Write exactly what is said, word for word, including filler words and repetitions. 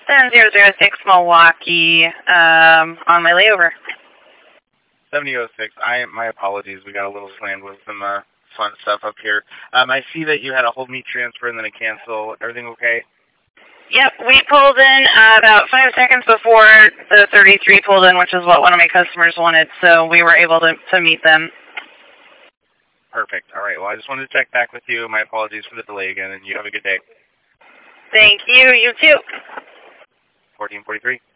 seven zero zero six Milwaukee, um, on my layover. seventy oh six, I, my apologies, we got a little slammed with some uh, fun stuff up here. Um, I see that you had a hold meet transfer and then a cancel. Everything okay? Yep, we pulled in uh, about five seconds before the thirty-three pulled in, which is what one of my customers wanted, so we were able to, to meet them. Perfect. All right, well, I just wanted to check back with you. My apologies for the delay again, and you have a good day. Thank you. You too. fourteen forty-three.